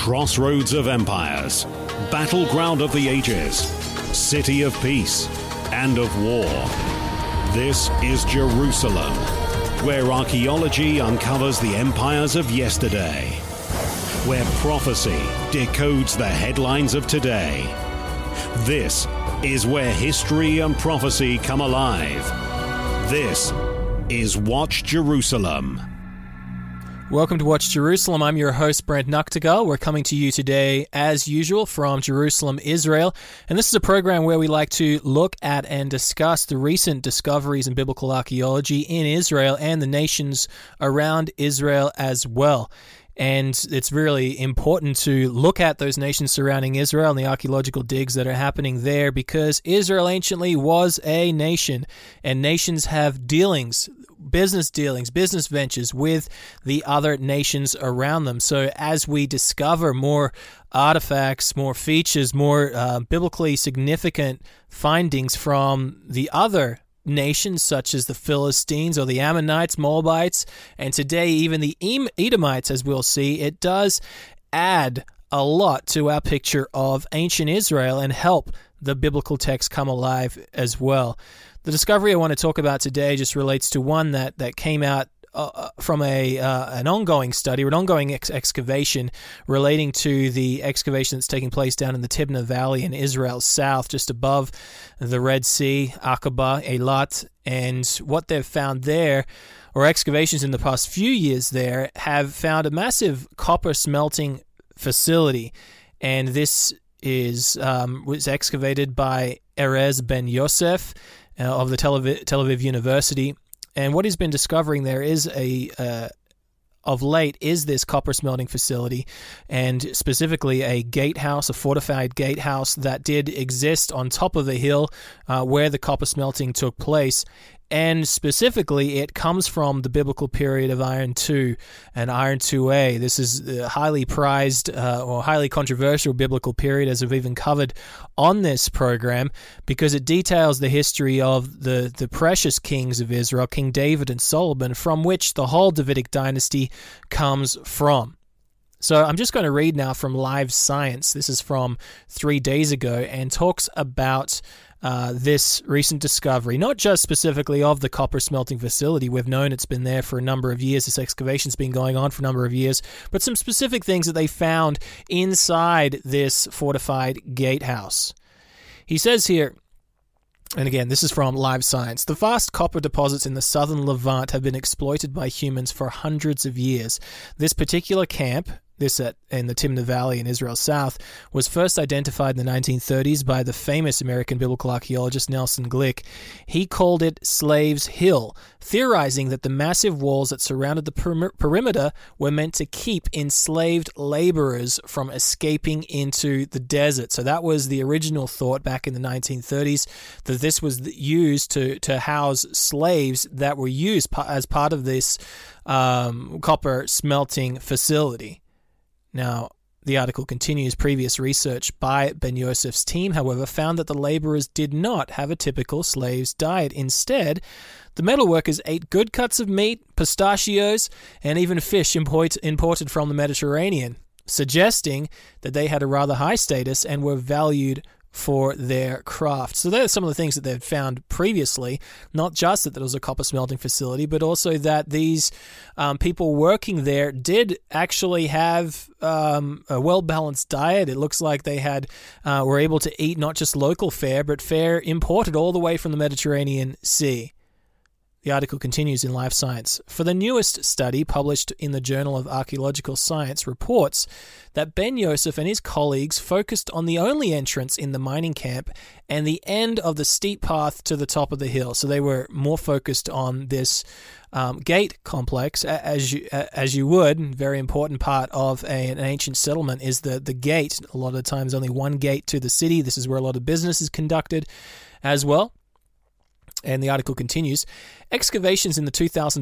Crossroads of empires, battleground of the ages, city of peace and of war. This is Jerusalem, where archaeology uncovers the empires of yesterday, where prophecy decodes the headlines of today. This is where history and prophecy come alive. This is Watch Jerusalem. Welcome to Watch Jerusalem. I'm your host, Brent Nuktegal. We're coming to you today, as usual, from Jerusalem, Israel. And this is a program where we like to look at and discuss the recent discoveries in biblical archaeology in Israel and the nations around Israel as well. And it's really important to look at those nations surrounding Israel and the archaeological digs that are happening there, because Israel anciently was a nation, and nations have business ventures with the other nations around them. So as we discover more artifacts, more features, more biblically significant findings from the other nations such as the Philistines or the Ammonites, Moabites, and today even the Edomites, as we'll see, it does add a lot to our picture of ancient Israel and help the biblical text come alive as well. The discovery I want to talk about today just relates to one that came out from an ongoing study, or an ongoing excavation relating to the excavation that's taking place down in the Tibna Valley in Israel's south, just above the Red Sea, Aqaba, Eilat. And what they've found there, or excavations in the past few years there, have found a massive copper smelting facility. And this was excavated by Erez Ben Yosef of the Tel Aviv University. And what he's been discovering there is of late is this copper smelting facility, and specifically a gatehouse, a fortified gatehouse that did exist on top of the hill where the copper smelting took place. And specifically, it comes from the biblical period of Iron II and Iron IIA. This is a highly prized or highly controversial biblical period, as we've even covered on this program, because it details the history of the precious kings of Israel, King David and Solomon, from which the whole Davidic dynasty comes from. So I'm just going to read now from Live Science. This is from 3 days ago, and talks about this recent discovery, not just specifically of the copper smelting facility. We've known it's been there for a number of years. This excavation's been going on for a number of years, but some specific things that they found inside this fortified gatehouse. He says here, and again, this is from Live Science, the vast copper deposits in the southern Levant have been exploited by humans for hundreds of years. This particular camp, in the Tibna Valley in Israel's south, was first identified in the 1930s by the famous American biblical archaeologist Nelson Glick. He called it Slaves Hill, theorizing that the massive walls that surrounded the perimeter were meant to keep enslaved laborers from escaping into the desert. So that was the original thought back in the 1930s, that this was used to house slaves that were used as part of this copper smelting facility. Now, the article continues, previous research by Ben Yosef's team, however, found that the laborers did not have a typical slave's diet. Instead, the metalworkers ate good cuts of meat, pistachios, and even fish imported from the Mediterranean, suggesting that they had a rather high status and were valued for their craft. So there are some of the things that they'd found previously, not just that there was a copper smelting facility, but also that these people working there did actually have a well-balanced diet. It looks like they were able to eat not just local fare, but fare imported all the way from the Mediterranean Sea. The article continues in Life Science. For the newest study published in the Journal of Archaeological Science reports that Ben Yosef and his colleagues focused on the only entrance in the mining camp and the end of the steep path to the top of the hill. So they were more focused on this gate complex, as you would. Very important part of an ancient settlement is the gate. A lot of times only one gate to the city. This is where a lot of business is conducted as well. And the article continues, excavations in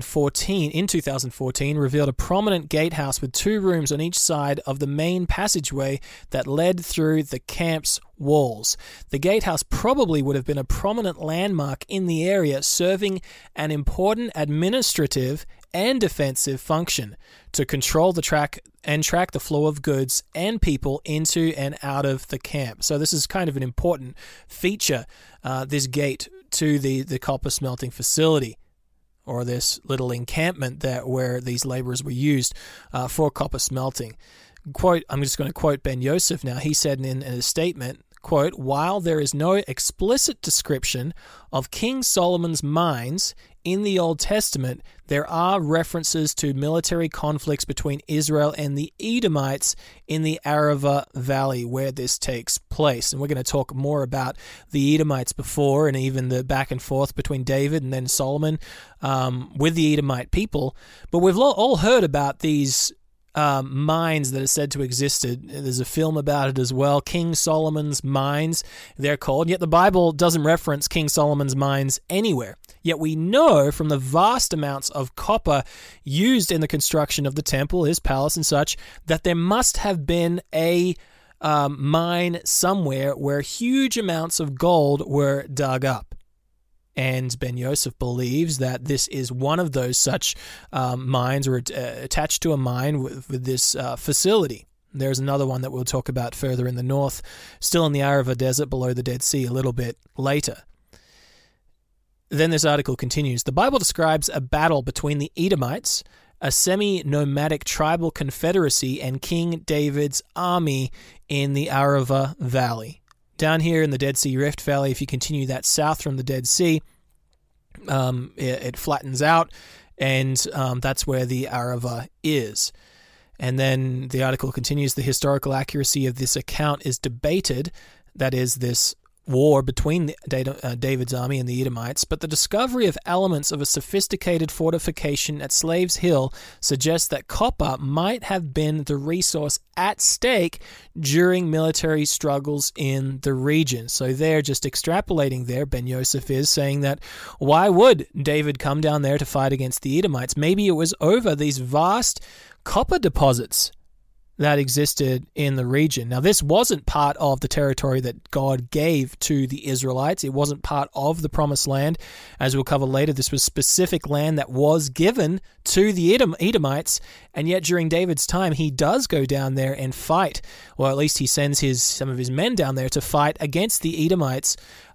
2014 revealed a prominent gatehouse with 2 rooms on each side of the main passageway that led through the camp's walls. The gatehouse probably would have been a prominent landmark in the area, serving an important administrative and defensive function to control the track the flow of goods and people into and out of the camp. So this is kind of an important feature, this gate to the copper smelting facility, or this little encampment where these laborers were used for copper smelting. I'm just going to quote Ben Yosef now. He said in a statement, quote, "While there is no explicit description of King Solomon's mines in the Old Testament, there are references to military conflicts between Israel and the Edomites in the Arava Valley where this takes place." And we're going to talk more about the Edomites before, and even the back and forth between David and then Solomon with the Edomite people. But we've all heard about these mines that are said to exist. There's a film about it as well, King Solomon's Mines, they're called. Yet the Bible doesn't reference King Solomon's mines anywhere. Yet we know from the vast amounts of copper used in the construction of the temple, his palace and such, that there must have been a mine somewhere where huge amounts of gold were dug up. And Ben Yosef believes that this is one of those such mines, or attached to a mine with this facility. There's another one that we'll talk about further in the north, still in the Arava Desert below the Dead Sea a little bit later. Then this article continues. The Bible describes a battle between the Edomites, a semi-nomadic tribal confederacy, and King David's army in the Arava Valley. Down here in the Dead Sea Rift Valley, if you continue that south from the Dead Sea, it flattens out, and that's where the Arava is. And then the article continues, the historical accuracy of this account is debated, that is, this war between David's army and the Edomites, but the discovery of elements of a sophisticated fortification at Slaves Hill suggests that copper might have been the resource at stake during military struggles in the region. So they're just extrapolating there. Ben Yosef is saying that why would David come down there to fight against the Edomites? Maybe it was over these vast copper deposits that existed in the region. Now, this wasn't part of the territory that God gave to the Israelites. It wasn't part of the promised land. As we'll cover later, this was specific land that was given to the Edomites, and yet during David's time, he does go down there and fight. Well, at least he sends some of his men down there to fight against the Edomites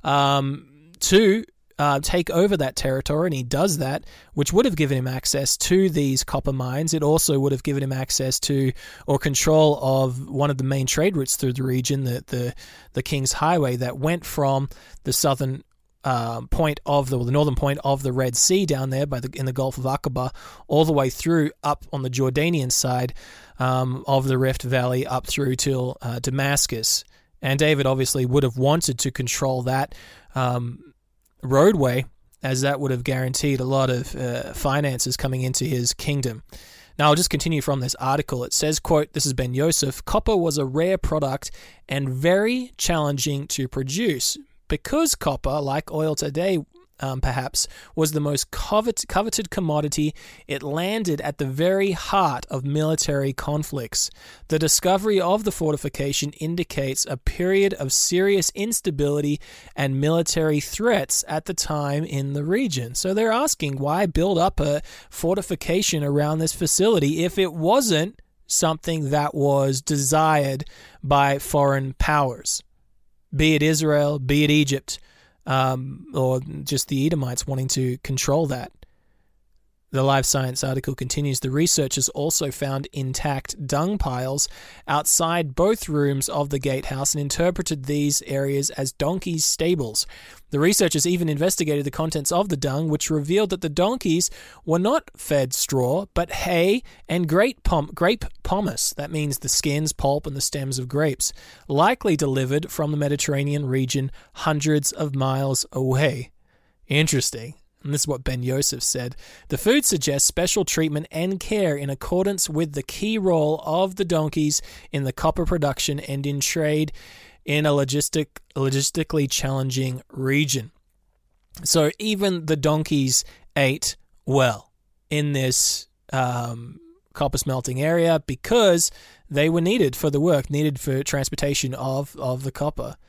to take over that territory, and he does that, which would have given him access to these copper mines. It also would have given him access to, or control of, one of the main trade routes through the region, the King's Highway that went from the southern point of the northern point of the Red Sea down there in the Gulf of Aqaba, all the way through up on the Jordanian side of the Rift Valley up through till Damascus. And David obviously would have wanted to control that roadway, as that would have guaranteed a lot of finances coming into his kingdom. Now, I'll just continue from this article. It says, quote, this is Ben Yosef, "Copper was a rare product and very challenging to produce. Because copper, like oil today, perhaps, was the most coveted commodity, it landed at the very heart of military conflicts. The discovery of the fortification indicates a period of serious instability and military threats at the time in the region." So they're asking, why build up a fortification around this facility if it wasn't something that was desired by foreign powers, be it Israel, be it Egypt, or just the Edomites wanting to control that. The Live Science article continues, the researchers also found intact dung piles outside both rooms of the gatehouse and interpreted these areas as donkeys' stables. The researchers even investigated the contents of the dung, which revealed that the donkeys were not fed straw, but hay and grape pomace. That means the skins, pulp, and the stems of grapes, likely delivered from the Mediterranean region hundreds of miles away. Interesting. And this is what Ben Yosef said. The food suggests special treatment and care in accordance with the key role of the donkeys in the copper production and in trade in a logistically challenging region. So even the donkeys ate well in this copper smelting area because they were needed for the work, needed for transportation of the copper.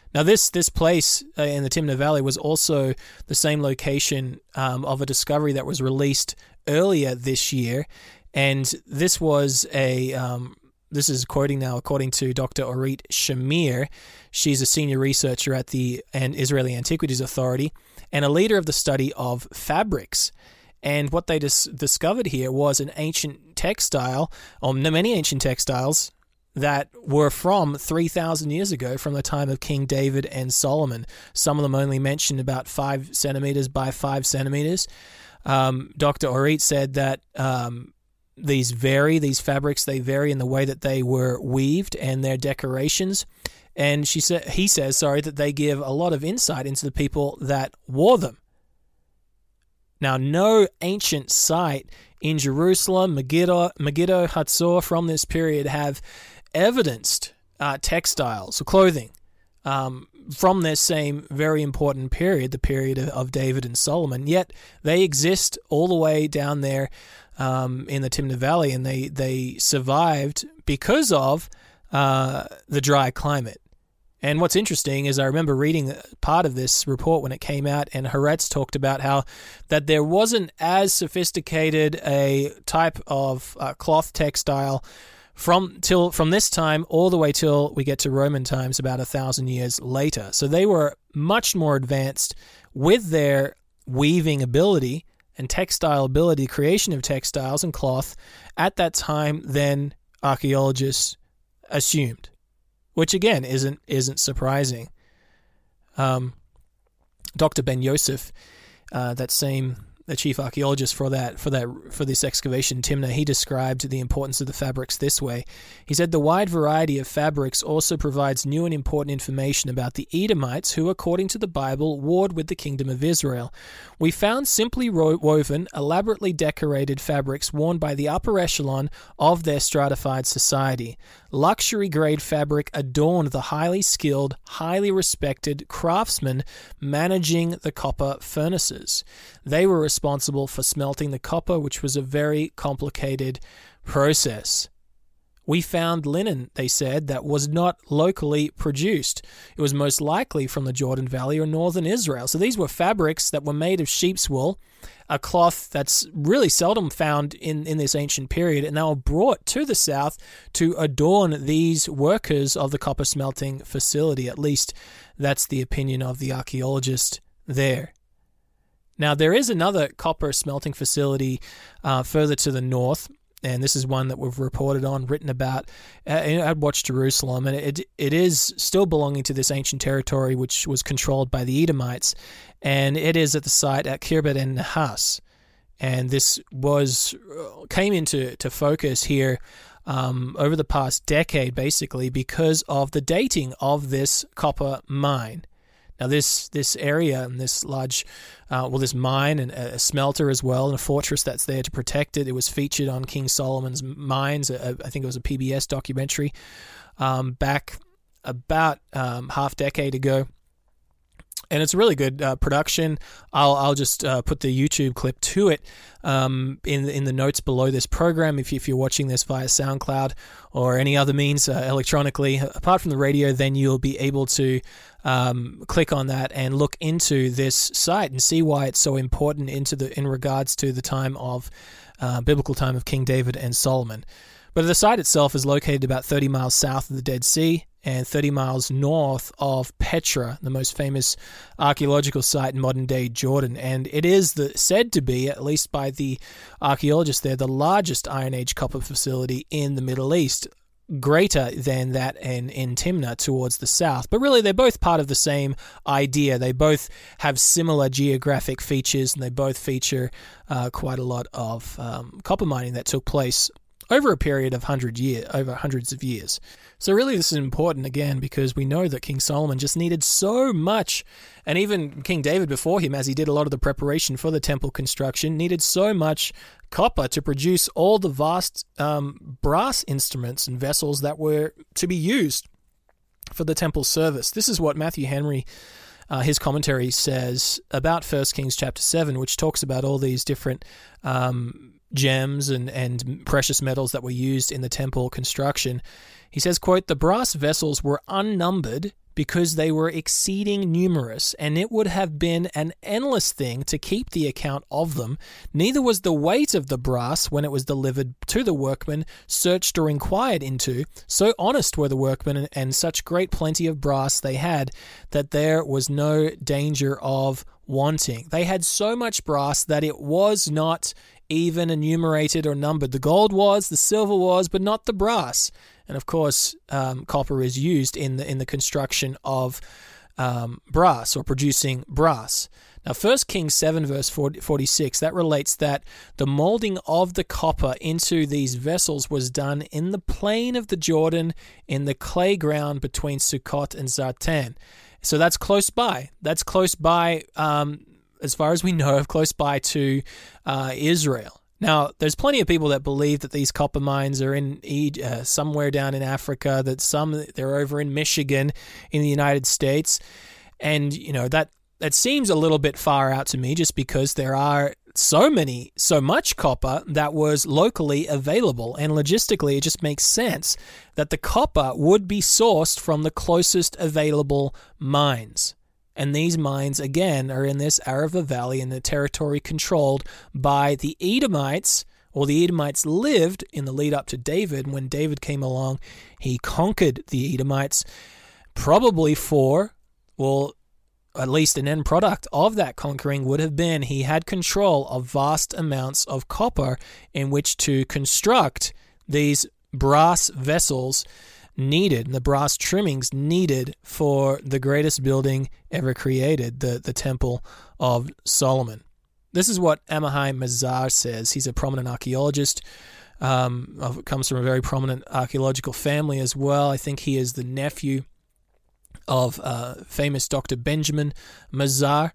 Now, this place in the Timna Valley was also the same location of a discovery that was released earlier this year, and this was this is quoting now, according to Dr. Orit Shamir. She's a senior researcher at the Israeli Antiquities Authority and a leader of the study of fabrics. And what they discovered here was an ancient textile, or many ancient textiles, that were from 3,000 years ago, from the time of King David and Solomon. Some of them only mentioned about 5 centimeters by 5 centimeters. Dr. Orit said that these fabrics, they vary in the way that they were weaved and their decorations. And he says that they give a lot of insight into the people that wore them. Now, no ancient site in Jerusalem, Megiddo, Hatzor from this period have evidenced textiles or clothing from this same very important period, the period of David and Solomon. Yet they exist all the way down there in the Timna Valley, and they survived because of the dry climate. And what's interesting is I remember reading part of this report when it came out, and Haaretz talked about how that there wasn't as sophisticated a type of cloth textile from this time all the way till we get to Roman times, about 1,000 years later. So they were much more advanced with their weaving ability and textile ability, creation of textiles and cloth at that time than archaeologists assumed, which again isn't surprising. Dr. Ben Yosef, the chief archaeologist for this excavation, Timna, he described the importance of the fabrics this way. He said, the wide variety of fabrics also provides new and important information about the Edomites who, according to the Bible, warred with the kingdom of Israel. We found simply woven, elaborately decorated fabrics worn by the upper echelon of their stratified society. Luxury-grade fabric adorned the highly skilled, highly respected craftsmen managing the copper furnaces. They were responsible for smelting the copper, which was a very complicated process. We found linen, they said, that was not locally produced. It was most likely from the Jordan Valley or northern Israel. So these were fabrics that were made of sheep's wool, a cloth that's really seldom found in this ancient period, and they were brought to the south to adorn these workers of the copper smelting facility. At least that's the opinion of the archaeologist there. Now, there is another copper smelting facility further to the north, and this is one that we've reported on, written about at Watch Jerusalem, and it is still belonging to this ancient territory which was controlled by the Edomites, and it is at the site at Khirbet en Nahas. And this came into focus here over the past decade, basically, because of the dating of this copper mine. Now, this area and this large, this mine and a smelter as well, and a fortress that's there to protect it. It was featured on King Solomon's Mines. I think it was a PBS documentary back about half decade ago. And it's a really good production. I'll just put the YouTube clip to it in the notes below this program if you're watching this via SoundCloud or any other means electronically. Apart from the radio, then you'll be able to click on that and look into this site and see why it's so important in regards to the time of biblical time of King David and Solomon. But the site itself is located about 30 miles south of the Dead Sea and 30 miles north of Petra, the most famous archaeological site in modern-day Jordan. And it is said to be, at least by the archaeologists there, the largest Iron Age copper facility in the Middle East, greater than that in Timna towards the south. But really, they're both part of the same idea. They both have similar geographic features, and they both feature quite a lot of copper mining that took place over a period of over hundreds of years. So really this is important, again, because we know that King Solomon just needed so much, and even King David before him, as he did a lot of the preparation for the temple construction, needed so much copper to produce all the vast brass instruments and vessels that were to be used for the temple service. This is what Matthew Henry, his commentary, says about 1 Kings chapter 7, which talks about all these different gems and precious metals that were used in the temple construction. He says, quote, "The brass vessels were unnumbered because they were exceeding numerous, and it would have been an endless thing to keep the account of them. Neither was the weight of the brass when it was delivered to the workmen searched or inquired into. So honest were the workmen, and such great plenty of brass they had, that there was no danger of wanting. They had so much brass that it was not even enumerated or numbered. The gold was, the silver was, but not the brass. And of course, copper is used in the construction of brass, or producing brass. Now, 1 Kings 7 verse 46, that relates that the molding of the copper into these vessels was done in the plain of the Jordan, in the clay ground between Sukkot and Zartan. So that's close by. That's close by, as far as we know, close by to Israel. Now, there's plenty of people that believe that these copper mines are in somewhere down in Africa, that they're over in Michigan in the United States. And, that seems a little bit far out to me, just because there are so much copper that was locally available. And logistically, it just makes sense that the copper would be sourced from the closest available mines. And these mines, again, are in this Arava Valley, in the territory controlled by the Edomites, or the Edomites lived in the lead up to David. When David came along, he conquered the Edomites, probably at least an end product of that conquering would have been he had control of vast amounts of copper in which to construct these brass vessels needed, and the brass trimmings needed for the greatest building ever created, the Temple of Solomon. This is what Amahai Mazar says. He's a prominent archaeologist, comes from a very prominent archaeological family as well. I think he is the nephew of famous Dr. Benjamin Mazar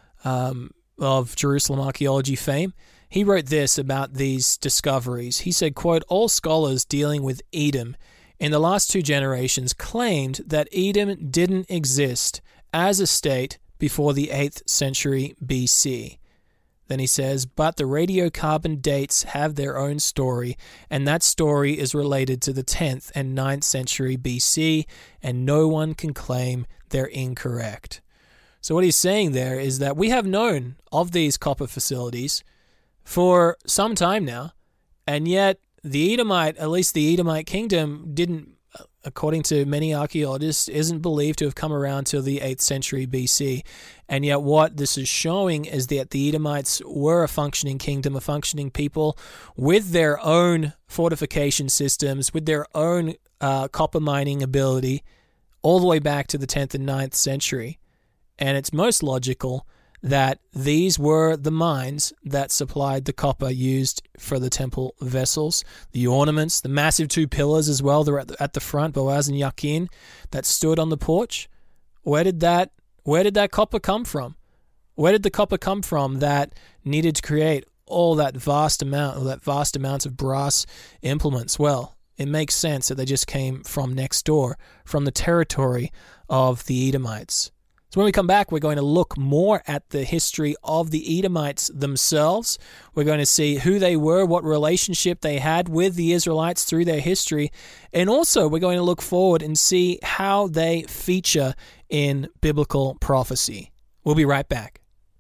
of Jerusalem archaeology fame. He wrote this about these discoveries. He said, quote, "All scholars dealing with Edom in the last two generations claimed that Edom didn't exist as a state before the 8th century BC. Then he says, but the radiocarbon dates have their own story, and that story is related to the 10th and 9th century BC, and no one can claim they're incorrect. So what he's saying there is that we have known of these copper facilities for some time now, and yet the Edomite, at least the Edomite kingdom, didn't, according to many archaeologists, isn't believed to have come around till the 8th century BC. And yet what this is showing is that the Edomites were a functioning kingdom, a functioning people with their own fortification systems, with their own copper mining ability, all the way back to the 10th and 9th century. And it's most logical that these were the mines that supplied the copper used for the temple vessels, the ornaments, the massive two pillars as well. They're at the front, Boaz and Yakin, that stood on the porch. Where did that copper come from? Where did the copper come from that needed to create all that vast amount of brass implements? Well, it makes sense that they just came from next door, from the territory of the Edomites. So when we come back, we're going to look more at the history of the Edomites themselves. We're going to see who they were, what relationship they had with the Israelites through their history, and also we're going to look forward and see how they feature in biblical prophecy. We'll be right back.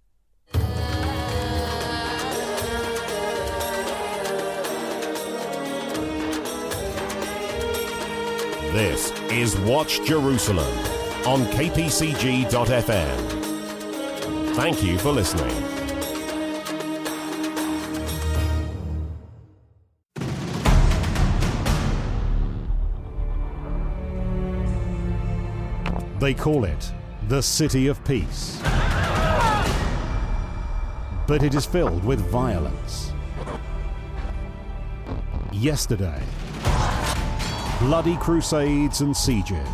This is Watch Jerusalem on kpcg.fm. Thank you for listening. They call it the City of Peace. But it is filled with violence. Yesterday, bloody crusades and sieges.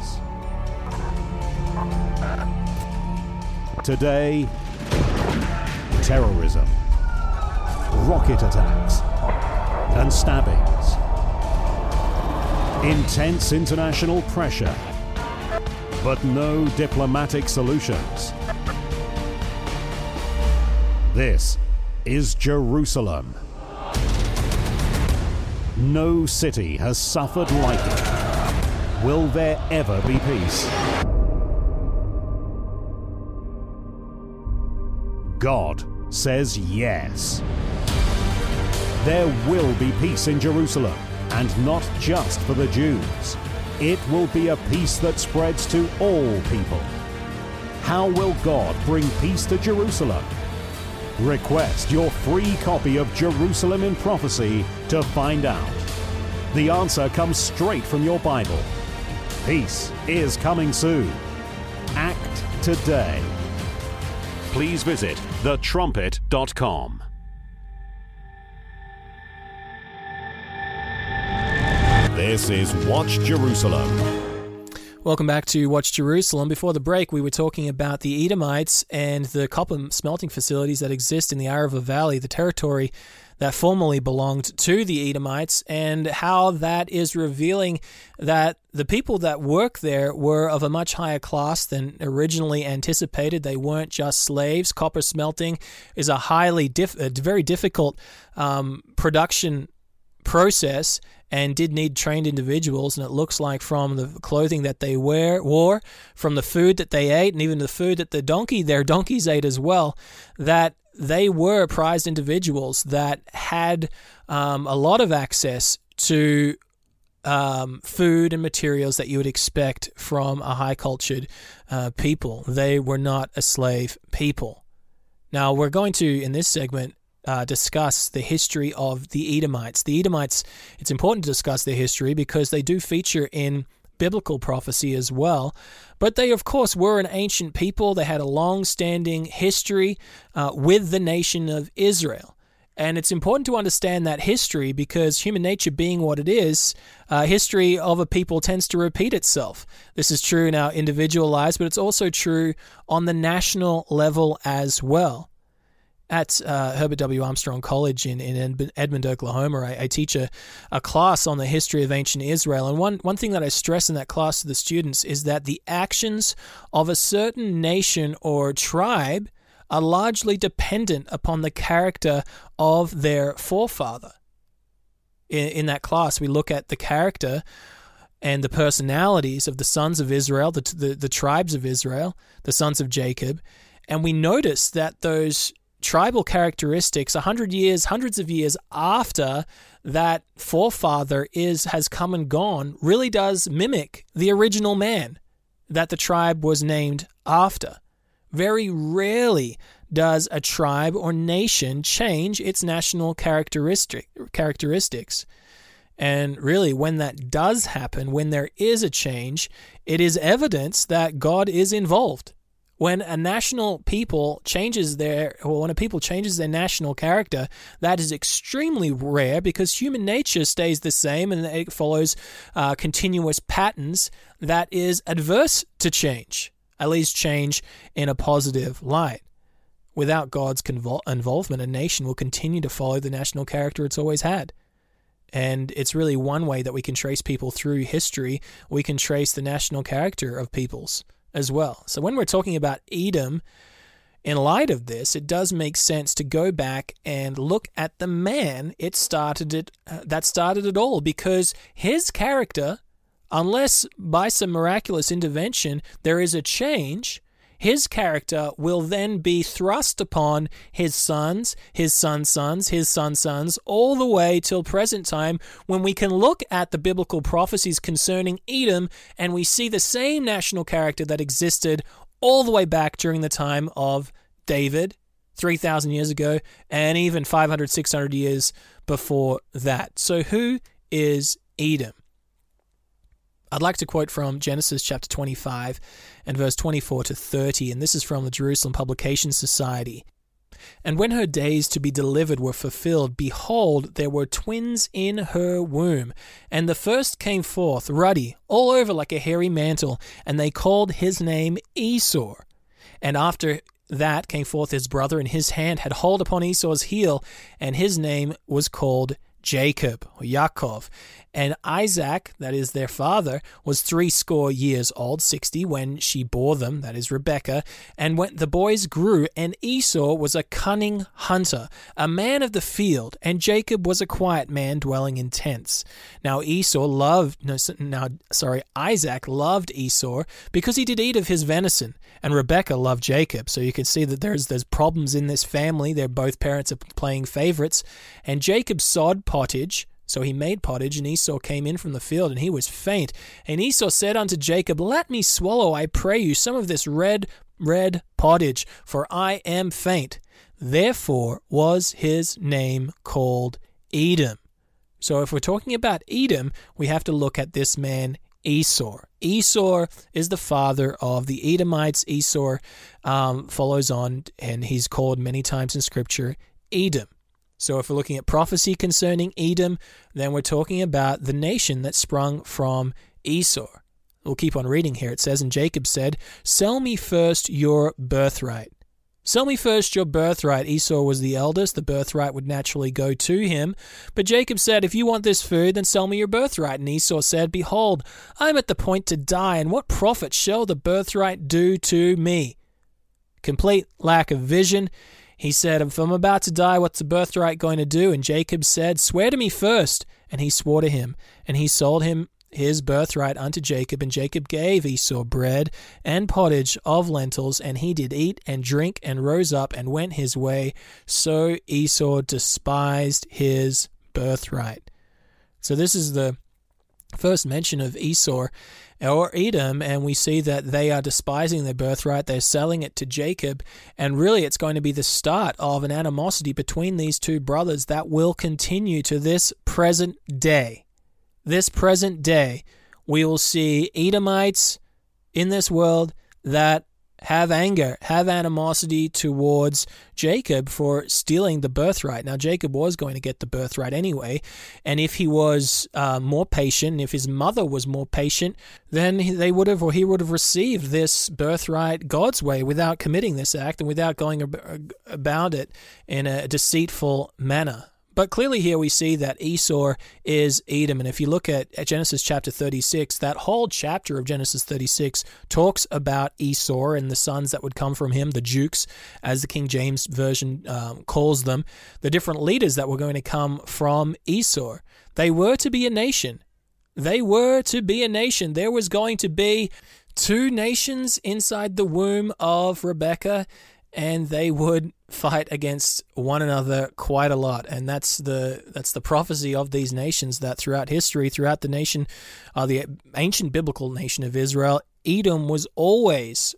Today, terrorism, rocket attacks, and stabbings. Intense international pressure, but no diplomatic solutions. This is Jerusalem. No city has suffered like it. Will there ever be peace? God says yes. There will be peace in Jerusalem, and not just for the Jews. It will be a peace that spreads to all people. How will God bring peace to Jerusalem? Request your free copy of Jerusalem in Prophecy to find out. The answer comes straight from your Bible. Peace is coming soon. Act today. Please visit thetrumpet.com. This is Watch Jerusalem. Welcome back to Watch Jerusalem. Before the break, we were talking about the Edomites and the copper smelting facilities that exist in the Arava Valley, the territory that formerly belonged to the Edomites, and how that is revealing that the people that work there were of a much higher class than originally anticipated. They weren't just slaves. Copper smelting is a very difficult production process and did need trained individuals, and it looks like from the clothing that they wore, from the food that they ate, and even the food that their donkeys ate as well, that they were prized individuals that had a lot of access to food and materials that you would expect from a high-cultured people. They were not a slave people. Now, we're going to, in this segment, discuss the history of the Edomites. The Edomites, it's important to discuss their history because they do feature in biblical prophecy as well. But they, of course, were an ancient people. They had a long-standing history with the nation of Israel. And it's important to understand that history because human nature being what it is, history of a people tends to repeat itself. This is true in our individual lives, but it's also true on the national level as well. At Herbert W. Armstrong College in Edmond, Oklahoma, I teach a class on the history of ancient Israel. And one thing that I stress in that class to the students is that the actions of a certain nation or tribe are largely dependent upon the character of their forefather. In that class, we look at the character and the personalities of the sons of Israel, the tribes of Israel, the sons of Jacob, and we notice that those tribal characteristics, hundreds of years after that forefather has come and gone, really does mimic the original man that the tribe was named after. Very rarely does a tribe or nation change its national characteristics. And really, when that does happen, when there is a change, it is evidence that God is involved. When a people changes their national character, that is extremely rare because human nature stays the same and it follows continuous patterns that is adverse to change, at least change in a positive light. Without God's involvement, a nation will continue to follow the national character it's always had. And it's really one way that we can trace people through history. We can trace the national character of peoples as well. So when we're talking about Edom, in light of this, it does make sense to go back and look at the man that started it all, because his character, unless by some miraculous intervention there is a change, his character will then be thrust upon his sons, his sons' sons, his sons' sons, all the way till present time when we can look at the biblical prophecies concerning Edom and we see the same national character that existed all the way back during the time of David, 3,000 years ago, and even 500, 600 years before that. So who is Edom? I'd like to quote from Genesis chapter 25 and verse 24 to 30, and this is from the Jerusalem Publication Society. And when her days to be delivered were fulfilled, behold, there were twins in her womb. And the first came forth, ruddy, all over like a hairy mantle, and they called his name Esau. And after that came forth his brother, and his hand had hold upon Esau's heel, and his name was called Jacob, or Yaakov. And Isaac, that is their father, was 80 years old, 60, when she bore them, that is Rebekah. And when the boys grew, and Esau was a cunning hunter, a man of the field, and Jacob was a quiet man dwelling in tents. Now Isaac loved Esau because he did eat of his venison, and Rebekah loved Jacob. So you can see that there's problems in this family. Both parents are playing favorites. And Jacob sowed pottage, so he made pottage, and Esau came in from the field, and he was faint. And Esau said unto Jacob, Let me swallow, I pray you, some of this red pottage, for I am faint. Therefore was his name called Edom. So if we're talking about Edom, we have to look at this man Esau. Esau is the father of the Edomites. Esau follows on, and he's called many times in Scripture Edom. So if we're looking at prophecy concerning Edom, then we're talking about the nation that sprung from Esau. We'll keep on reading here. It says, And Jacob said, Sell me first your birthright. Sell me first your birthright. Esau was the eldest. The birthright would naturally go to him. But Jacob said, If you want this food, then sell me your birthright. And Esau said, Behold, I am at the point to die, and what profit shall the birthright do to me? Complete lack of vision. He said, If I'm about to die, what's the birthright going to do? And Jacob said, Swear to me first. And he swore to him, and he sold him his birthright unto Jacob. And Jacob gave Esau bread and pottage of lentils, and he did eat and drink, and rose up and went his way. So Esau despised his birthright. So this is the first mention of Esau or Edom, and we see that they are despising their birthright. They're selling it to Jacob, and really it's going to be the start of an animosity between these two brothers that will continue to this present day. This present day, we will see Edomites in this world that have anger, have animosity towards Jacob for stealing the birthright. Now, Jacob was going to get the birthright anyway, and if he was more patient, if his mother was more patient, then he would have received this birthright God's way without committing this act and without going about it in a deceitful manner. But clearly here we see that Esau is Edom. And if you look at Genesis chapter 36, that whole chapter of Genesis 36 talks about Esau and the sons that would come from him, the Jukes, as the King James Version calls them, the different leaders that were going to come from Esau. They were to be a nation. They were to be a nation. There was going to be two nations inside the womb of Rebekah, and they would fight against one another quite a lot. And that's the prophecy of these nations, that throughout history, throughout the nation, the ancient biblical nation of Israel, Edom was always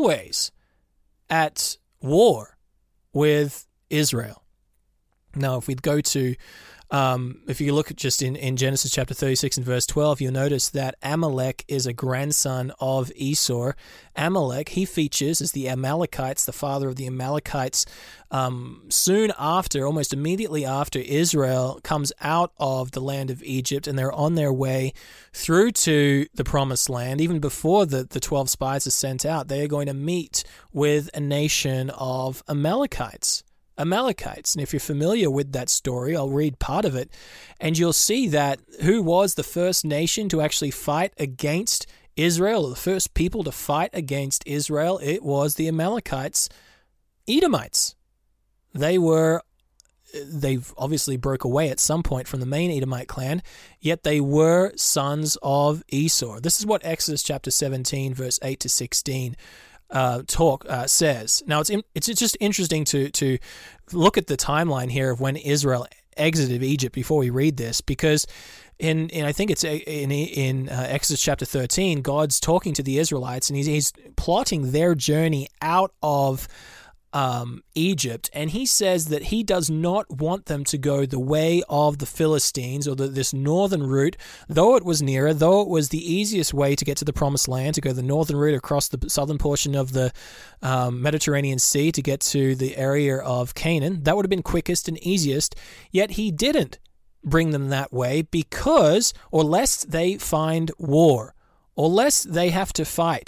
at war with Israel. Now, if we go to if you look at just in Genesis chapter 36 and verse 12, you'll notice that Amalek is a grandson of Esau. Amalek, he features as the Amalekites, the father of the Amalekites, soon after, almost immediately after Israel comes out of the land of Egypt, and they're on their way through to the promised land. Even before the 12 spies are sent out, they are going to meet with a nation of Amalekites. And if you're familiar with that story, I'll read part of it, and you'll see that who was the first nation to actually fight against Israel, or the first people to fight against Israel? It was the Amalekites, Edomites. They obviously broke away at some point from the main Edomite clan, yet they were sons of Esau. This is what Exodus chapter 17, verse 8 to 16 says. Now, it's just interesting to look at the timeline here of when Israel exited Egypt before we read this, because in I think it's in Exodus chapter 13, God's talking to the Israelites, and he's plotting their journey out of Egypt, and he says that he does not want them to go the way of the Philistines, or this northern route, though it was nearer, though it was the easiest way to get to the promised land, to go the northern route across the southern portion of the Mediterranean Sea to get to the area of Canaan. That would have been quickest and easiest, yet he didn't bring them that way because, or lest they find war, or lest they have to fight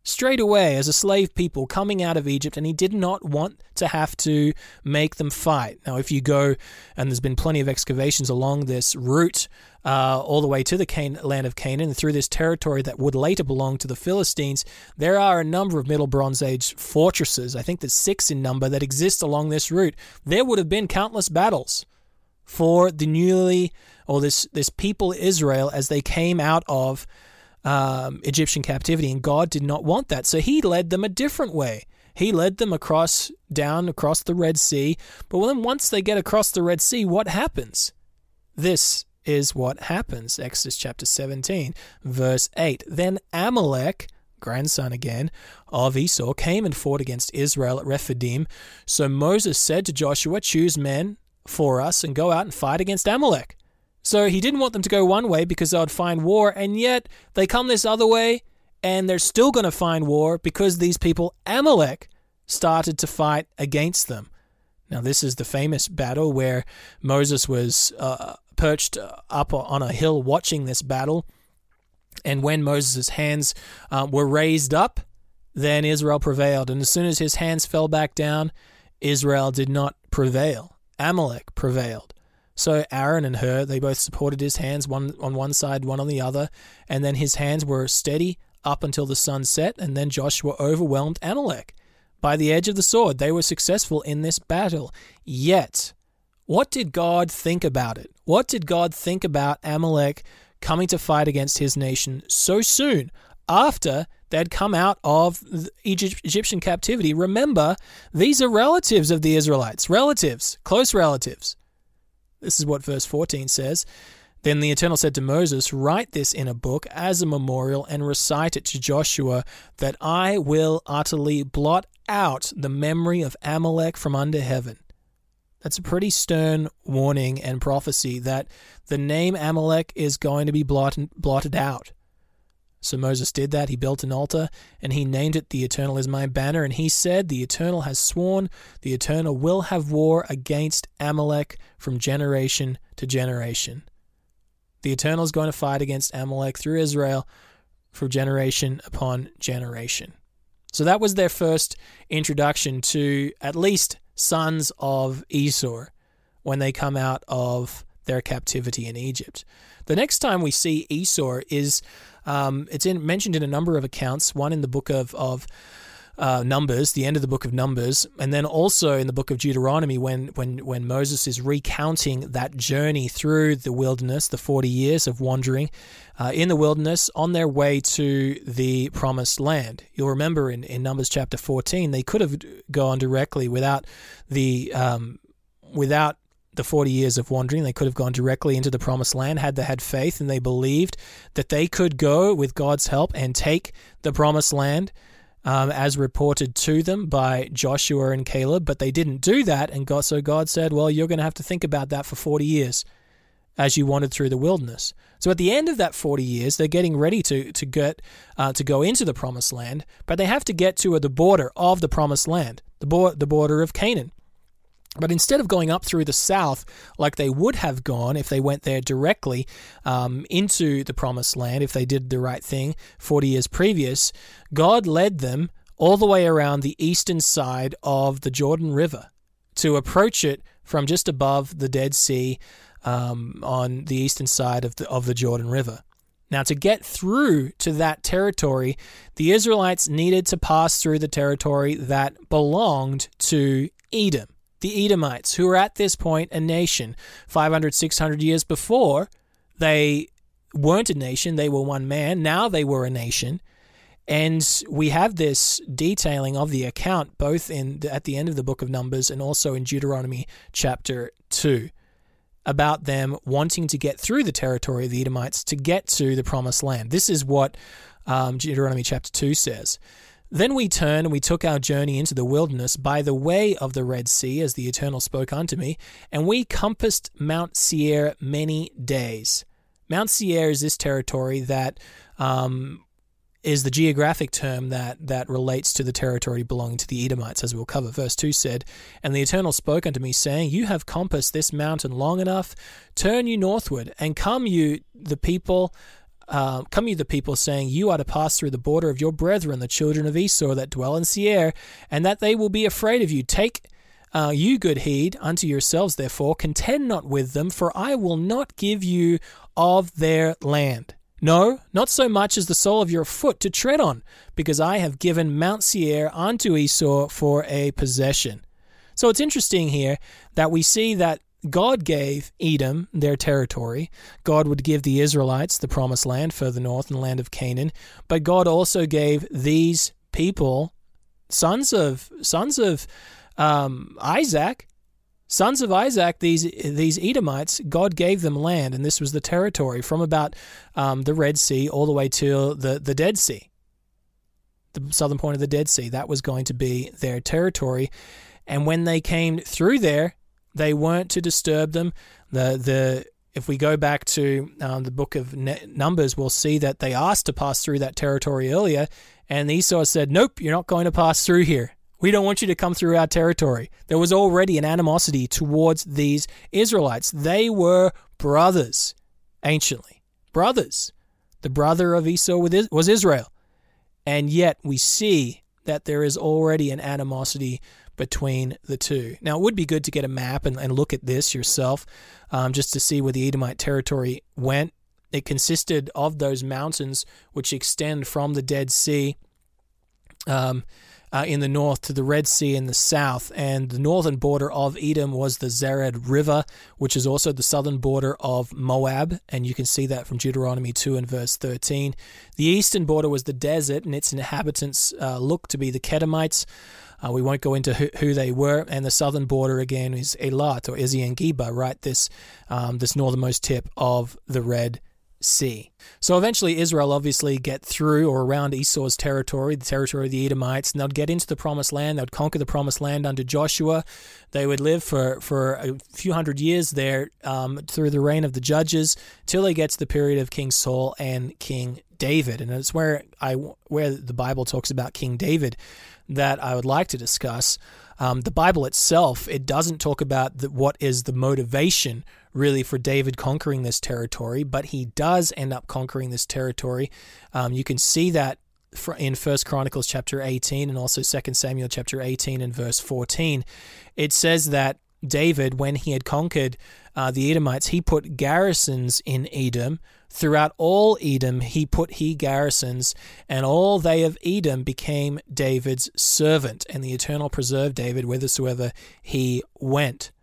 straight away as a slave people coming out of Egypt, and he did not want to have to make them fight. Now, if you go, and there's been plenty of excavations along this route all the way to the land of Canaan and through this territory that would later belong to the Philistines, there are a number of Middle Bronze Age fortresses, I think there's 6 in number, that exist along this route. There would have been countless battles for the this people Israel as they came out of Egyptian captivity, and God did not want that. So he led them a different way. He led them across the Red Sea. But then once they get across the Red Sea, what happens? This is what happens. Exodus chapter 17, verse 8. Then Amalek, grandson again of Esau, came and fought against Israel at Rephidim. So Moses said to Joshua, choose men for us and go out and fight against Amalek. So he didn't want them to go one way because they would find war, and yet they come this other way and they're still going to find war because these people, Amalek, started to fight against them. Now, this is the famous battle where Moses was perched up on a hill watching this battle, and when Moses' hands were raised up, then Israel prevailed. And as soon as his hands fell back down, Israel did not prevail. Amalek prevailed. So Aaron and Hur, they both supported his hands, one on one side, one on the other, and then his hands were steady up until the sun set, and then Joshua overwhelmed Amalek. By the edge of the sword, they were successful in this battle. Yet, what did God think about it? What did God think about Amalek coming to fight against his nation so soon after they'd come out of Egyptian captivity? Remember, these are relatives of the Israelites, relatives, close relatives. This is what verse 14 says. Then the Eternal said to Moses, write this in a book as a memorial and recite it to Joshua, that I will utterly blot out the memory of Amalek from under heaven. That's a pretty stern warning and prophecy that the name Amalek is going to be blotted out. So Moses did that. He built an altar and he named it The Eternal is my banner. And he said, the Eternal has sworn, the Eternal will have war against Amalek from generation to generation. The Eternal is going to fight against Amalek through Israel for generation upon generation. So that was their first introduction to at least sons of Esau when they come out of their captivity in Egypt. The next time we see Esau is mentioned in a number of accounts, one in the book of Numbers, the end of the book of Numbers, and then also in the book of Deuteronomy when Moses is recounting that journey through the wilderness, the 40 years of wandering in the wilderness on their way to the promised land. You'll remember in Numbers chapter 14, they could have gone directly without the 40 years of wandering. They could have gone directly into the promised land had they had faith and they believed that they could go with God's help and take the promised land as reported to them by Joshua and Caleb, but they didn't do that, and so God said, well, you're going to have to think about that for 40 years as you wandered through the wilderness. So at the end of that 40 years, they're getting ready to go into the promised land, but they have to get to the border of the promised land, the border of Canaan. But instead of going up through the south like they would have gone if they went there directly into the promised land, if they did the right thing 40 years previous, God led them all the way around the eastern side of the Jordan River to approach it from just above the Dead Sea on the eastern side of the Jordan River. Now, to get through to that territory, the Israelites needed to pass through the territory that belonged to Edom. The Edomites, who were at this point a nation. 500, 600 years before, they weren't a nation, they were one man. Now they were a nation. And we have this detailing of the account both at the end of the book of Numbers and also in Deuteronomy chapter 2 about them wanting to get through the territory of the Edomites to get to the promised land. This is what Deuteronomy chapter 2 says. Then we turned and we took our journey into the wilderness by the way of the Red Sea, as the Eternal spoke unto me, and we compassed Mount Seir many days. Mount Seir is this territory that is the geographic term that relates to the territory belonging to the Edomites, as we'll cover. Verse 2 said, and the Eternal spoke unto me, saying, you have compassed this mountain long enough. Turn you northward, and come you, the people the people, saying, you are to pass through the border of your brethren, the children of Esau that dwell in Seir, and that they will be afraid of you. Take you good heed unto yourselves, therefore, contend not with them, for I will not give you of their land. No, not so much as the sole of your foot to tread on, because I have given Mount Seir unto Esau for a possession. So it's interesting here that we see that God gave Edom their territory. God would give the Israelites the promised land further north in the land of Canaan. But God also gave these people, sons of Isaac, these Edomites, God gave them land, and this was the territory from about the Red Sea all the way to the Dead Sea, the southern point of the Dead Sea. That was going to be their territory. And when they came through there, they weren't to disturb them. If we go back to the book of Numbers, we'll see that they asked to pass through that territory earlier, and Esau said, nope, you're not going to pass through here. We don't want you to come through our territory. There was already an animosity towards these Israelites. They were brothers, anciently. Brothers. The brother of Esau was Israel. And yet we see that there is already an animosity between the two. Now, it would be good to get a map and look at this yourself, just to see where the Edomite territory went. It consisted of those mountains which extend from the Dead Sea in the north to the Red Sea in the south, and the northern border of Edom was the Zered River, which is also the southern border of Moab, and you can see that from Deuteronomy 2 and verse 13. The eastern border was the desert, and its inhabitants looked to be the Kedemites. We won't go into who they were, and the southern border again is Elat or Ezion-Geber, right? This northernmost tip of the Red Sea. So eventually Israel obviously get through or around Esau's territory, the territory of the Edomites, and they'd get into the promised land. They'd conquer the promised land under Joshua. They would live for a few hundred years there through the reign of the judges till they get to the period of King Saul and King David. And it's where the Bible talks about King David that I would like to discuss. The Bible itself, it doesn't talk about what is the motivation really for David conquering this territory, but he does end up conquering this territory. You can see that in 1 Chronicles chapter 18 and also 2 Samuel chapter 18 and verse 14. It says that David, when he had conquered the Edomites, he put garrisons in Edom. Throughout all Edom, he garrisons, and all they of Edom became David's servant, and the Eternal preserved David whithersoever he went.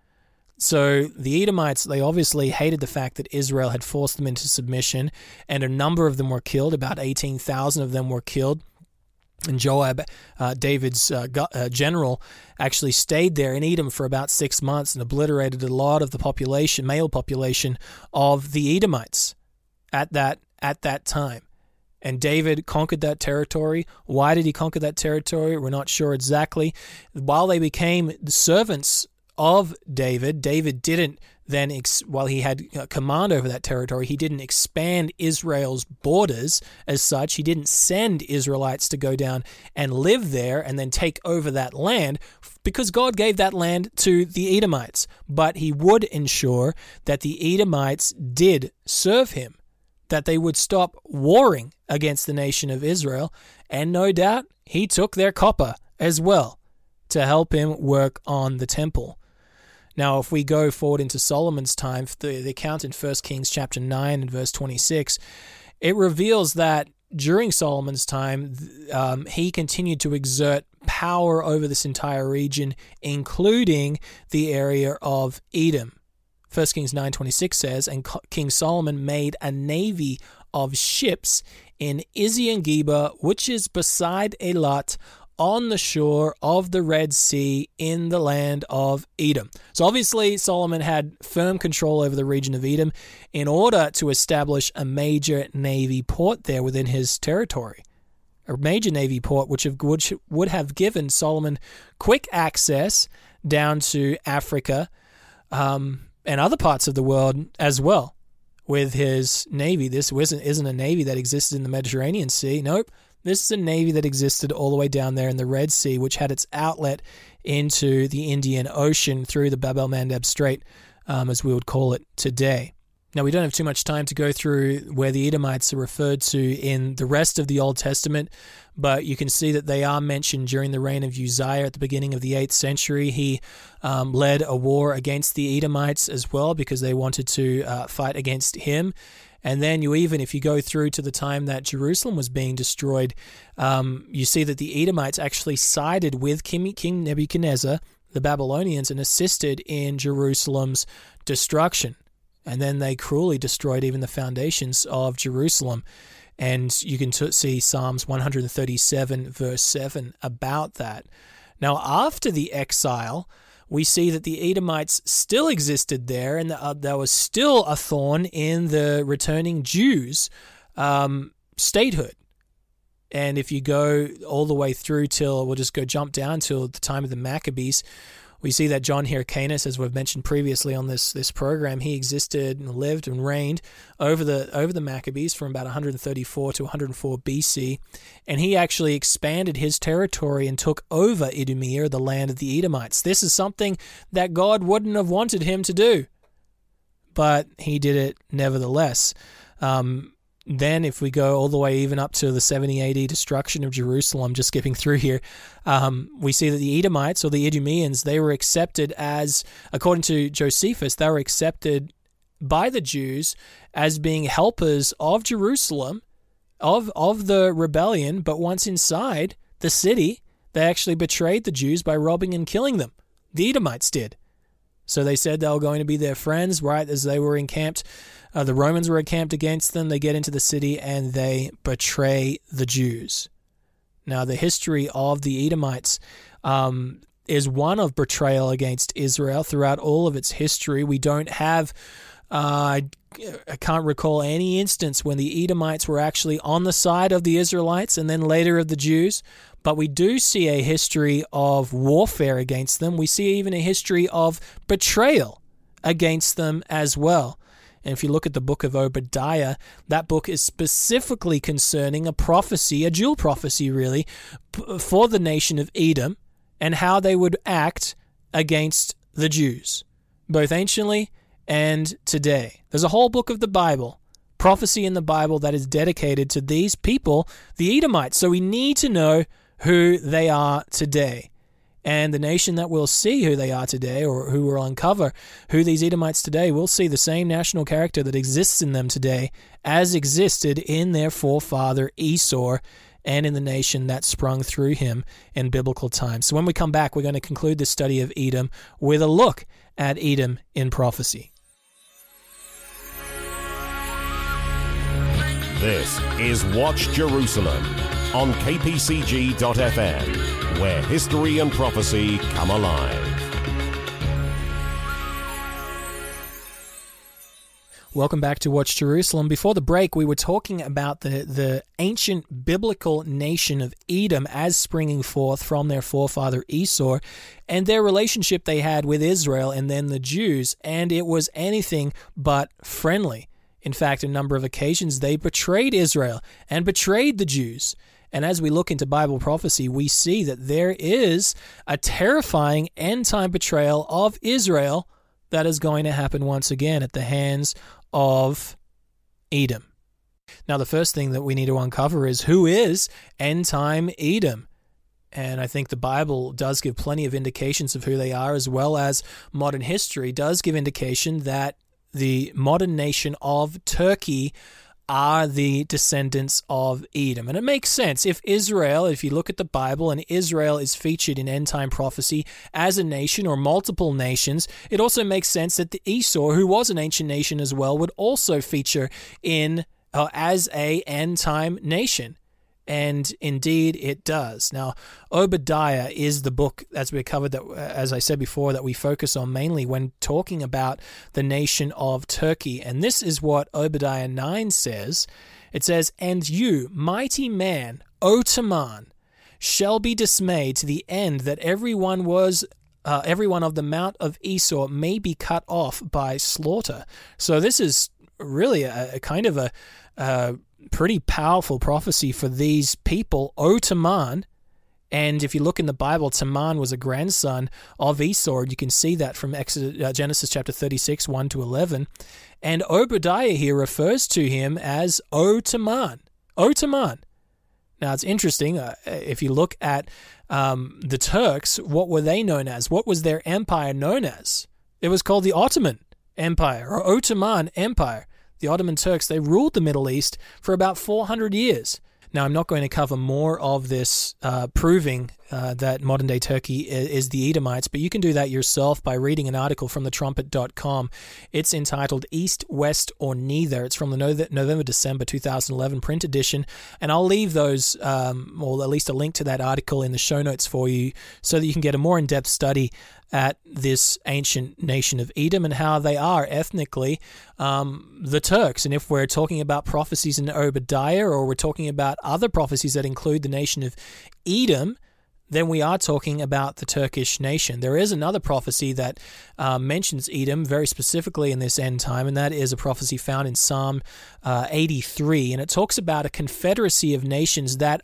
So the Edomites, they obviously hated the fact that Israel had forced them into submission, and a number of them were killed. About 18,000 of them were killed. And Joab, David's general, actually stayed there in Edom for about 6 months and obliterated a lot of the male population of the Edomites at that time. And David conquered that territory. Why did he conquer that territory? We're not sure exactly. While they became the servants of David, David didn't then, while he had command over that territory, he didn't expand Israel's borders as such. He didn't send Israelites to go down and live there and then take over that land, because God gave that land to the Edomites. But he would ensure that the Edomites did serve him, that they would stop warring against the nation of Israel, and no doubt he took their copper as well to help him work on the temple. Now, if we go forward into Solomon's time, the account in 1 Kings chapter 9 and verse 26, it reveals that during Solomon's time, he continued to exert power over this entire region, including the area of Edom. 1 Kings 9:26 says, and King Solomon made a navy of ships in Ezion-Geber, which is beside Elat, on the shore of the Red Sea in the land of Edom. So obviously Solomon had firm control over the region of Edom in order to establish a major navy port there within his territory. A major navy port which would have given Solomon quick access down to Africa and other parts of the world as well with his navy. This isn't a navy that existed in the Mediterranean Sea. Nope. This is a navy that existed all the way down there in the Red Sea, which had its outlet into the Indian Ocean through the Bab el-Mandeb Strait, as we would call it today. Now, we don't have too much time to go through where the Edomites are referred to in the rest of the Old Testament, but you can see that they are mentioned during the reign of Uzziah at the beginning of the 8th century. He led a war against the Edomites as well because they wanted to fight against him. And then if you go through to the time that Jerusalem was being destroyed, you see that the Edomites actually sided with King Nebuchadnezzar, the Babylonians, and assisted in Jerusalem's destruction. And then they cruelly destroyed even the foundations of Jerusalem. And you can see Psalms 137, verse 7 about that. Now, after the exile, we see that the Edomites still existed there, and there was still a thorn in the returning Jews' statehood. And if you go all the way through we'll just jump down till the time of the Maccabees, we see that John Hyrcanus, as we've mentioned previously on this program, he existed and lived and reigned over the Maccabees from about 134 to 104 BC, and he actually expanded his territory and took over Idumea, the land of the Edomites. This is something that God wouldn't have wanted him to do, but he did it nevertheless. Then if we go all the way even up to the 70 AD destruction of Jerusalem, just skipping through here, we see that the Edomites, or the Idumeans, they were accepted as, according to Josephus, they were accepted by the Jews as being helpers of Jerusalem, of the rebellion, but once inside the city, they actually betrayed the Jews by robbing and killing them. The Edomites did. So they said they were going to be their friends right as they were encamped. The Romans were encamped against them. They get into the city and they betray the Jews. Now, the history of the Edomites is one of betrayal against Israel throughout all of its history. We don't have, I can't recall any instance when the Edomites were actually on the side of the Israelites and then later of the Jews. But we do see a history of warfare against them. We see even a history of betrayal against them as well. And if you look at the book of Obadiah, that book is specifically concerning a prophecy, a dual prophecy really, for the nation of Edom and how they would act against the Jews, both anciently and today. There's a whole book of the Bible, prophecy in the Bible, that is dedicated to these people, the Edomites. So we need to know who they are today. And the nation that will see who they are today, or who will uncover who these Edomites today, will see the same national character that exists in them today as existed in their forefather Esau and in the nation that sprung through him in biblical times. So when we come back, we're going to conclude this study of Edom with a look at Edom in prophecy. This is Watch Jerusalem on kpcg.fm, where history and prophecy come alive. Welcome back to Watch Jerusalem. Before the break, we were talking about the ancient biblical nation of Edom as springing forth from their forefather Esau and their relationship they had with Israel and then the Jews, and it was anything but friendly. In fact, a number of occasions they betrayed Israel and betrayed the Jews. And as we look into Bible prophecy, we see that there is a terrifying end-time betrayal of Israel that is going to happen once again at the hands of Edom. Now, the first thing that we need to uncover is who is end-time Edom. And I think the Bible does give plenty of indications of who they are, as well as modern history does give indication that the modern nation of Turkey are the descendants of Edom. And it makes sense. If you look at the Bible and Israel is featured in end-time prophecy as a nation or multiple nations, it also makes sense that the Esau, who was an ancient nation as well, would also feature in as a end-time nation. And indeed it does. Now, Obadiah is the book, as we covered, that, as I said before, that we focus on mainly when talking about the nation of Turkey. And this is what Obadiah 9 says. It says, "And you, mighty man, O Teman, shall be dismayed to the end that everyone of the mount of Esau may be cut off by slaughter." So this is really a kind of a pretty powerful prophecy for these people, O Teman, And if you look in the Bible, Taman was a grandson of Esau. You can see that from Genesis chapter 36, 1 to 11. And Obadiah here refers to him as O Taman. O Taman. Now, it's interesting. If you look at the Turks, what were they known as? What was their empire known as? It was called the Ottoman Empire, or Ottoman Empire. The Ottoman Turks, they ruled the Middle East for about 400 years. Now, I'm not going to cover more of this proving that modern-day Turkey is the Edomites, but you can do that yourself by reading an article from thetrumpet.com. It's entitled East, West, or Neither. It's from the November-December 2011 print edition, and I'll leave those, or at least a link to that article in the show notes for you so that you can get a more in-depth study at this ancient nation of Edom and how they are ethnically the Turks. And if we're talking about prophecies in Obadiah, or we're talking about other prophecies that include the nation of Edom, then we are talking about the Turkish nation. There is another prophecy that mentions Edom very specifically in this end time, and that is a prophecy found in Psalm 83, and it talks about a confederacy of nations that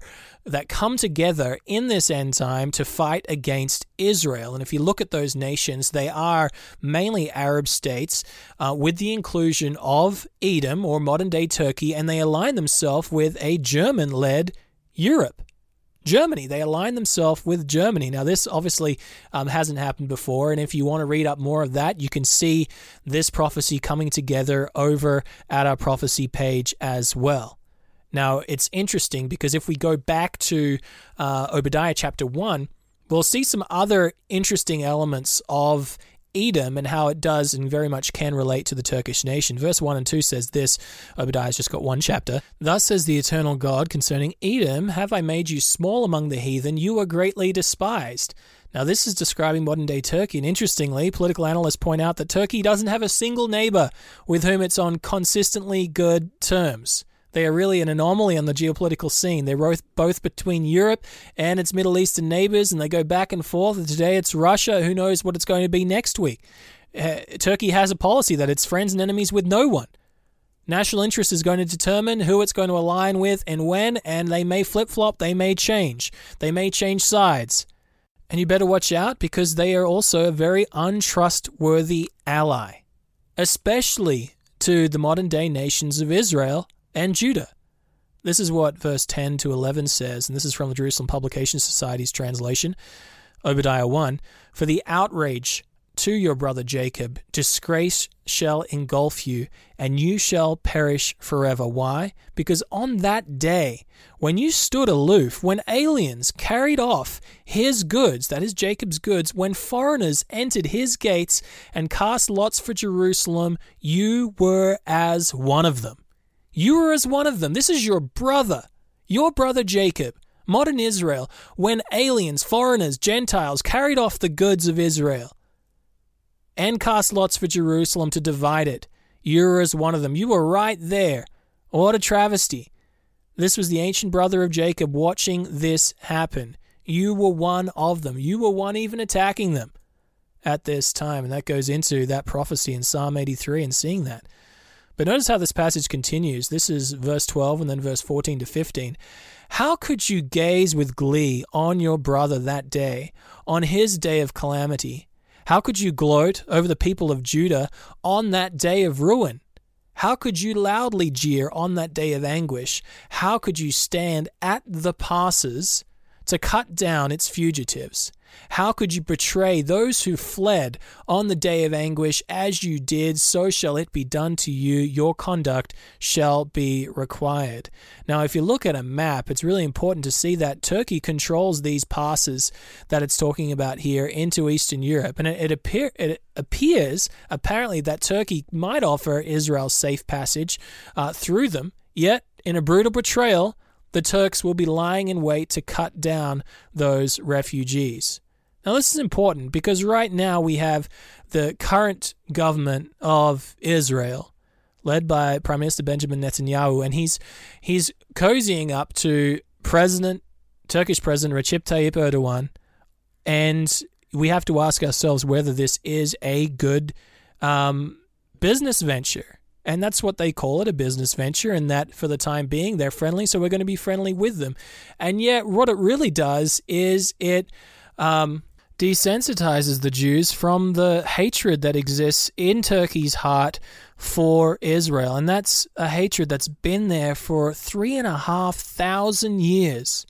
come together in this end time to fight against Israel. And if you look at those nations, they are mainly Arab states with the inclusion of Edom, or modern-day Turkey, and they align themselves with a German-led Europe. Germany. They align themselves with Germany. Now, this obviously hasn't happened before, and if you want to read up more of that, you can see this prophecy coming together over at our prophecy page as well. Now, it's interesting because if we go back to Obadiah chapter 1, we'll see some other interesting elements of Edom and how it does and very much can relate to the Turkish nation. Verse 1 and 2 says this. Obadiah's just got one chapter. Thus says the eternal God concerning Edom, have I made you small among the heathen, you are greatly despised. Now, this is describing modern-day Turkey, and interestingly, political analysts point out that Turkey doesn't have a single neighbor with whom it's on consistently good terms. They are really an anomaly on the geopolitical scene. They're both between Europe and its Middle Eastern neighbors, and they go back and forth. And today it's Russia. Who knows what it's going to be next week? Turkey has a policy that it's friends and enemies with no one. National interest is going to determine who it's going to align with and when, and they may flip-flop, they may change. They may change sides. And you better watch out because they are also a very untrustworthy ally, especially to the modern-day nations of Israel and Judah. This is what verse 10 to 11 says, and this is from the Jerusalem Publication Society's translation, Obadiah 1. For the outrage to your brother Jacob, disgrace shall engulf you, and you shall perish forever. Why? Because on that day, when you stood aloof, when aliens carried off his goods, that is Jacob's goods, when foreigners entered his gates and cast lots for Jerusalem, you were as one of them. You were as one of them. This is your brother Jacob, modern Israel, when aliens, foreigners, Gentiles carried off the goods of Israel and cast lots for Jerusalem to divide it. You were as one of them. You were right there. What a travesty. This was the ancient brother of Jacob watching this happen. You were one of them. You were one even attacking them at this time. And that goes into that prophecy in Psalm 83 and seeing that. But notice how this passage continues. This is verse 12 and then verse 14 to 15. How could you gaze with glee on your brother that day, on his day of calamity? How could you gloat over the people of Judah on that day of ruin? How could you loudly jeer on that day of anguish? How could you stand at the passes to cut down its fugitives? How could you betray those who fled on the day of anguish? As you did, so shall it be done to you. Your conduct shall be required. Now, if you look at a map, it's really important to see that Turkey controls these passes that it's talking about here into Eastern Europe. And it appears, apparently, that Turkey might offer Israel safe passage through them. Yet, in a brutal betrayal, the Turks will be lying in wait to cut down those refugees. Now, this is important because right now we have the current government of Israel, led by Prime Minister Benjamin Netanyahu, and he's cozying up to Turkish President Recep Tayyip Erdogan, and we have to ask ourselves whether this is a good business venture. And that's what they call it, a business venture, and that for the time being, they're friendly, so we're going to be friendly with them. And yet what it really does is it desensitizes the Jews from the hatred that exists in Turkey's heart for Israel. And that's a hatred that's been there for 3,500 years.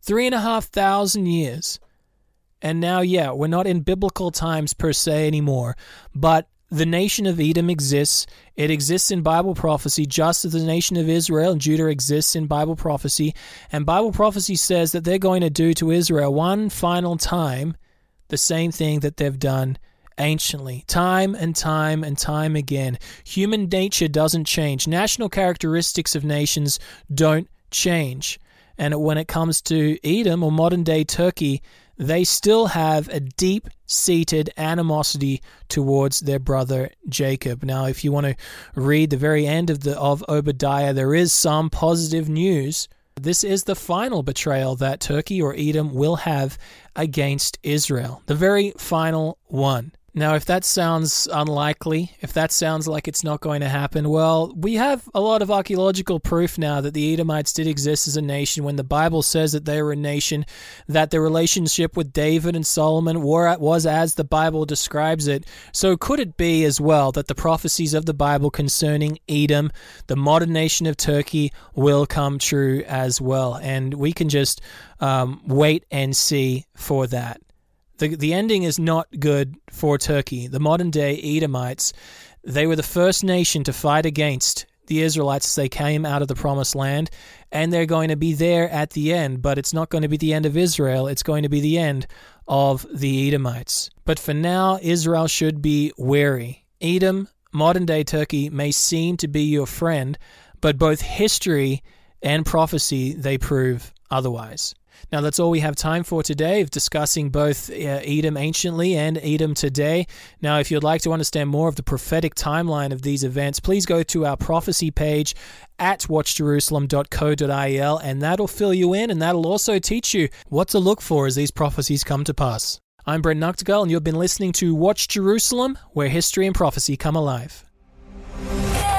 3,500 years. And now, we're not in biblical times per se anymore, but the nation of Edom exists. It exists in Bible prophecy, just as the nation of Israel and Judah exists in Bible prophecy. And Bible prophecy says that they're going to do to Israel one final time the same thing that they've done anciently, time and time and time again. Human nature doesn't change. National characteristics of nations don't change. And when it comes to Edom or modern-day Turkey, they still have a deep-seated animosity towards their brother Jacob. Now, if you want to read the very end of Obadiah, there is some positive news. This is the final betrayal that Turkey or Edom will have against Israel. The very final one. Now, if that sounds unlikely, if that sounds like it's not going to happen, well, we have a lot of archaeological proof now that the Edomites did exist as a nation when the Bible says that they were a nation, that the relationship with David and Solomon was as the Bible describes it. So could it be as well that the prophecies of the Bible concerning Edom, the modern nation of Turkey, will come true as well? And we can just wait and see for that. The ending is not good for Turkey. The modern-day Edomites, they were the first nation to fight against the Israelites as they came out of the Promised Land, and they're going to be there at the end, but it's not going to be the end of Israel. It's going to be the end of the Edomites. But for now, Israel should be wary. Edom, modern-day Turkey, may seem to be your friend, but both history and prophecy, they prove otherwise. Now, that's all we have time for today, of discussing both Edom anciently and Edom today. Now, if you'd like to understand more of the prophetic timeline of these events, please go to our prophecy page at watchjerusalem.co.il, and that'll fill you in, and that'll also teach you what to look for as these prophecies come to pass. I'm Brent Noctegal, and you've been listening to Watch Jerusalem, where history and prophecy come alive.